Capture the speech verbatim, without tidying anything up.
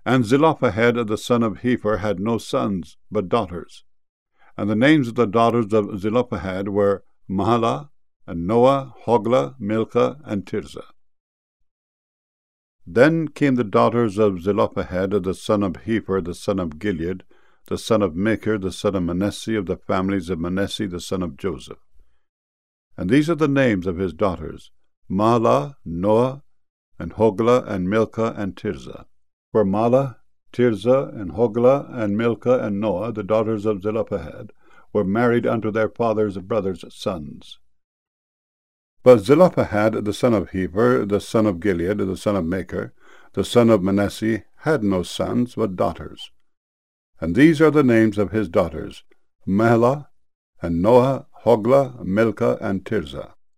And Zelophehad the son of Hepher had no sons, but daughters. And the names of the daughters of Zelophehad were Mahlah, and Noah, Hoglah, Milcah, and Tirzah. Then came the daughters of Zelophehad the son of Hepher the son of Gilead, the son of Machir, the son of Manasseh, of the families of Manasseh, the son of Joseph. And these are the names of his daughters, Mahlah, Noah, and Hoglah, and Milcah, and Tirzah. For Mahlah, Tirzah, and Hoglah, and Milcah, and Noah, the daughters of Zelophehad, were married unto their father's brothers' sons. But Zelophehad the son of Hepher, the son of Gilead, the son of Machir, the son of Manasseh, had no sons, but daughters. And these are the names of his daughters, Mahlah, and Noah, Hoglah, Milcah, and Tirzah.